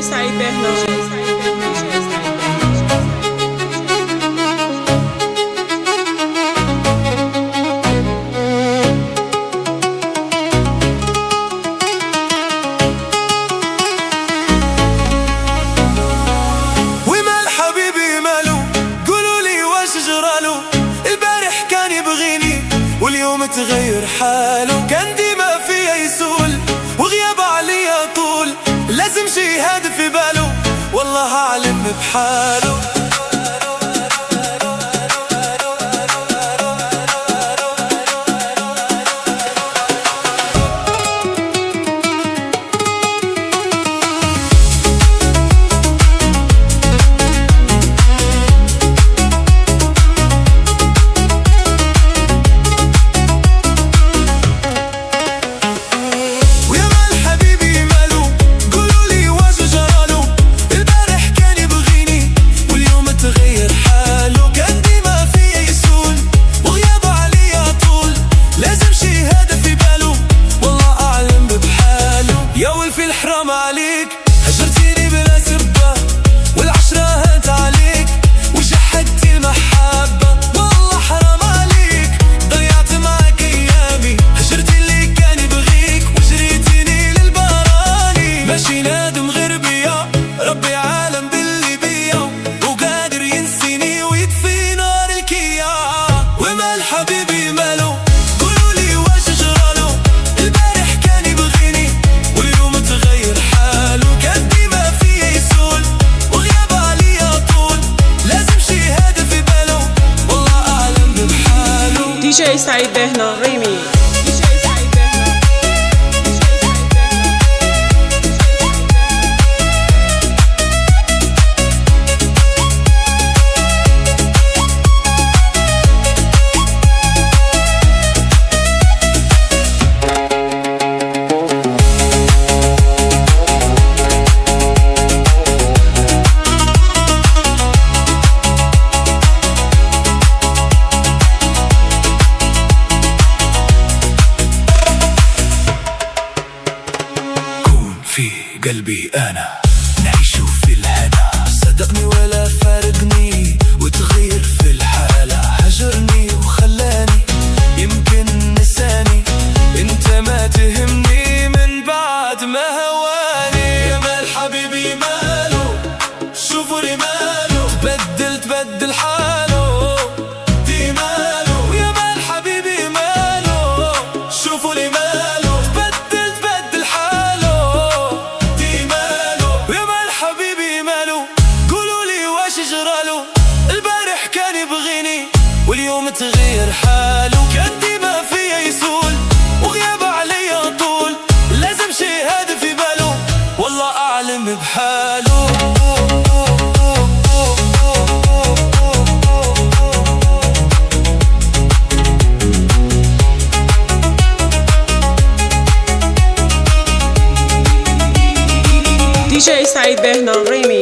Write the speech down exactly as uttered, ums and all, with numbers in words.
سعيد بهنا. واليوم تغير حاله، كان ديما فيا يسول وغياب عليا طول، لازم شي هادف في باله والله أعلم بحاله. حرام عليك هجرتيني بلا سبة، والعشرة هانت عليك وشحدتي المحبة. والله حرام عليك ضيعت معك أيامي، هجرتي اللي كان يبغيك وجريتيني للبراني. ماشي نادم غير بيا، ربي عالم باللي بيا وقادر ينسيني ويطفي نار الكيا. ومال حبيبي مالو قولولي واش جرالو، البارح كان يبغيني واليوم تغير حاله، كان ديما فيا يسول وغياب عليا طول، لازم شي هادف في باله والله أعلم بحاله. دي جي سعيد بهنا ريمي. في قلبي أنا نعيش في الهنا، صدقني ولا فارقني وتغير في الحالة. هجرني وخلاني يمكن نساني، انت ما تهمني من بعد ما هواني. يا مال حبيبي ماله شوفوا لي ماله، تبدل تبدل حاله دي ماله. يا مال حبيبي ماله شوفوا لي ماله، تبدل تبدل حاله دي ماله. يا مال حبيبي ماله قولولي واش جرالو، البارح كان يبغيني واليوم تغير حاله، كان ديما فيا يسول وغياب عليا طول، لازم شي هادف في باله والله أعلم بحاله. دي جي سعيد بهنا ريمي.